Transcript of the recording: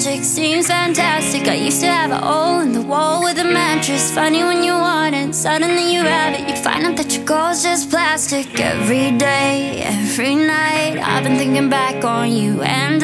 magic seems fantastic. I used to have a hole in the wall with a mattress. Funny when you want it, suddenly you have it. You find out that your goal's just plastic. Every day, every night, I've been thinking back on you and